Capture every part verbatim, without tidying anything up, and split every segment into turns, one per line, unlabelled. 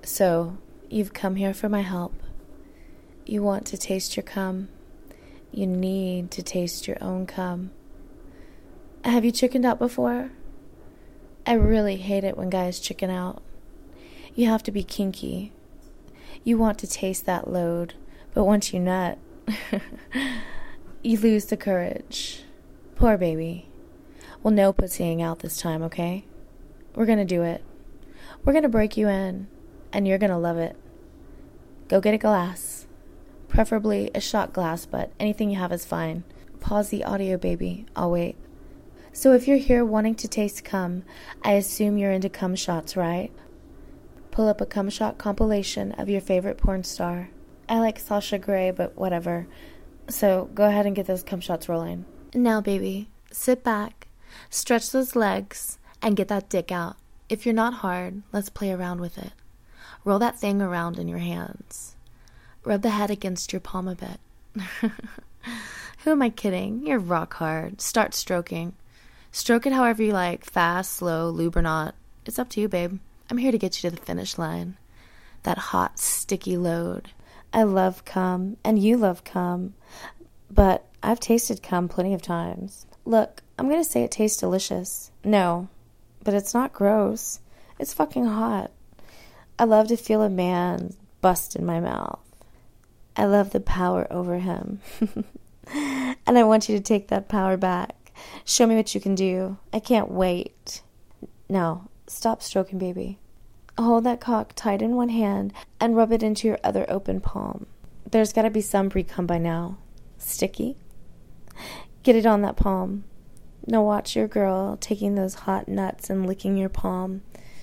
So, you've come here for my help. You want to taste your cum. You need to taste your own cum. Have you chickened out before? I really hate it when guys chicken out. You have to be kinky. You want to taste that load, but once you nut, you lose the courage. Poor baby. Well, no pussying out this time, okay? We're gonna do it. We're gonna break you in, and you're gonna love it. Go get a glass. Preferably a shot glass, but anything you have is fine. Pause the audio, baby. I'll wait. So if you're here wanting to taste cum, I assume you're into cum shots, right? Pull up a cum shot compilation of your favorite porn star. I like Sasha Grey, but whatever. So go ahead and get those cum shots rolling. Now, baby, sit back, stretch those legs, and get that dick out. If you're not hard, let's play around with it. Roll that thing around in your hands. Rub the head against your palm a bit. Who am I kidding? You're rock hard. Start stroking. Stroke it however you like, fast, slow, lube or not. It's up to you, babe. I'm here to get you to the finish line. That hot, sticky load. I love cum, and you love cum, but I've tasted cum plenty of times. Look, I'm going to say it tastes delicious. No, but it's not gross. It's fucking hot. I love to feel a man bust in my mouth. I love the power over him. And I want you to take that power back. Show me what you can do. I can't wait. Now, stop stroking, baby. Hold that cock tight in one hand and rub it into your other open palm. There's got to be some pre-cum by now. Sticky? Get it on that palm. Now watch your girl taking those hot nuts and licking your palm.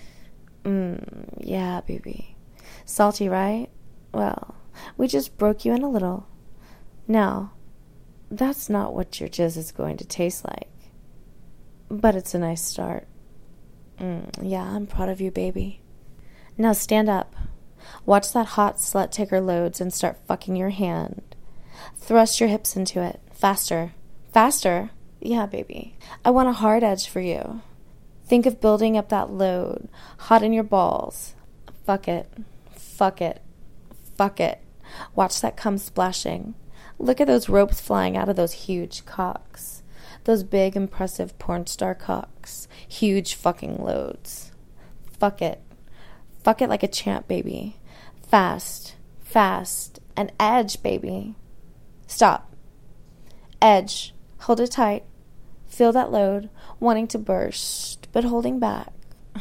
Mmm, yeah, baby. Salty, right? Well, we just broke you in a little. Now, that's not what your jizz is going to taste like. But it's a nice start. Mm, yeah, I'm proud of you, baby. Now stand up. Watch that hot slut take her loads and start fucking your hand. Thrust your hips into it. Faster. Faster? Yeah, baby. I want a hard edge for you. Think of building up that load. Hot in your balls. Fuck it. Fuck it. Fuck it. Watch that cum splashing. Look at those ropes flying out of those huge cocks. Those big, impressive porn star cocks. Huge fucking loads. Fuck it. Fuck it like a champ, baby. Fast. Fast. An edge, baby. Stop. Edge. Hold it tight. Feel that load. Wanting to burst, but holding back.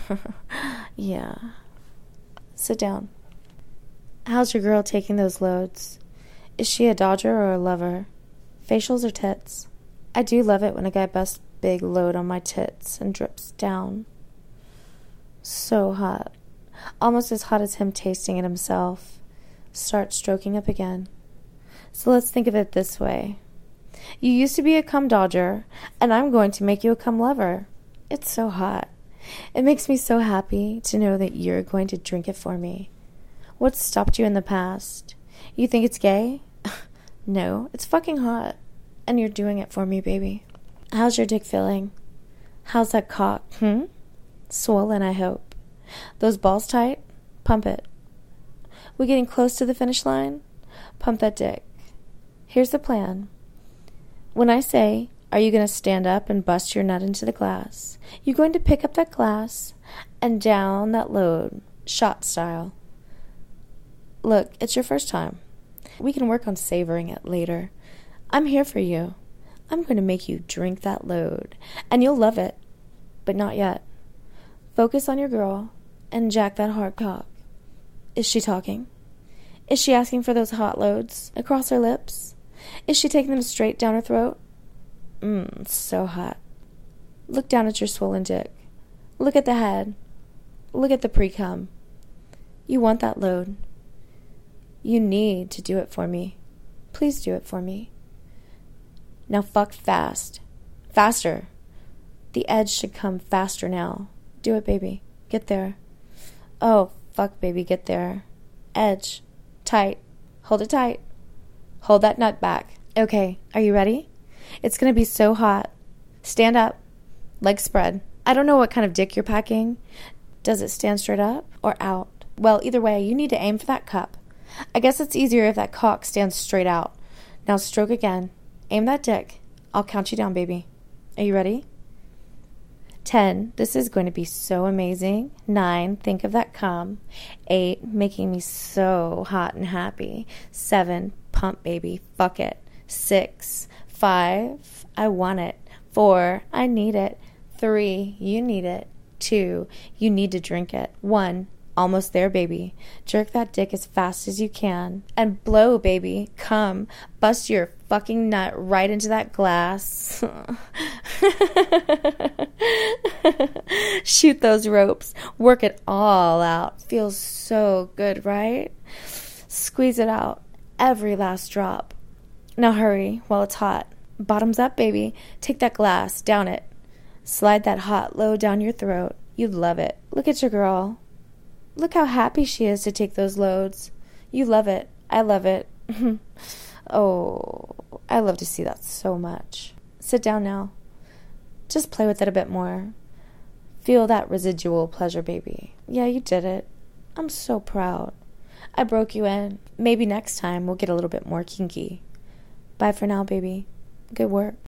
Yeah. Sit down. How's your girl taking those loads? Is she a dodger or a lover? Facials or tits? I do love it when a guy busts big load on my tits and drips down. So hot. Almost as hot as him tasting it himself. Start stroking up again. So let's think of it this way. You used to be a cum dodger, and I'm going to make you a cum lover. It's so hot. It makes me so happy to know that you're going to drink it for me. What's stopped you in the past? You think it's gay? No, it's fucking hot. And you're doing it for me, baby. How's your dick feeling? How's that cock, hmm? Swollen, I hope. Those balls tight? Pump it. We getting close to the finish line? Pump that dick. Here's the plan. When I say, are you going to stand up and bust your nut into the glass? You're going to pick up that glass and down that load, shot style. Look, it's your first time. We can work on savoring it later. I'm here for you. I'm going to make you drink that load, and you'll love it. But not yet. Focus on your girl and jack that hard cock. Is she talking? Is she asking for those hot loads across her lips? Is she taking them straight down her throat? Mmm, so hot. Look down at your swollen dick. Look at the head. Look at the pre-cum. You want that load. You need to do it for me. Please do it for me. Now fuck fast. Faster. The edge should come faster now. Do it, baby. Get there. Oh, fuck, baby, get there. Edge. Tight. Hold it tight. Hold that nut back. Okay, are you ready? It's going to be so hot. Stand up. Legs spread. I don't know what kind of dick you're packing. Does it stand straight up or out? Well, either way, you need to aim for that cup. I guess it's easier if that cock stands straight out. Now stroke again. Aim that dick. I'll count you down, baby. Are you ready? Ten, this is going to be so amazing. Nine, think of that cum. Eight, making me so hot and happy. Seven, pump, baby. Fuck it. Six, five, I want it. Four, I need it. Three, you need it. Two, you need to drink it. One, almost there, baby. Jerk that dick as fast as you can. And blow, baby. Come. Bust your fucking nut right into that glass. Shoot those ropes. Work it all out. Feels so good, right? Squeeze it out. Every last drop. Now hurry while it's hot. Bottoms up, baby. Take that glass. Down it. Slide that hot load down your throat. You'd love it. Look at your girl. Look how happy she is to take those loads. You love it. I love it. Oh, I love to see that so much. Sit down now. Just play with it a bit more. Feel that residual pleasure, baby. Yeah, you did it. I'm so proud. I broke you in. Maybe next time we'll get a little bit more kinky. Bye for now, baby. Good work.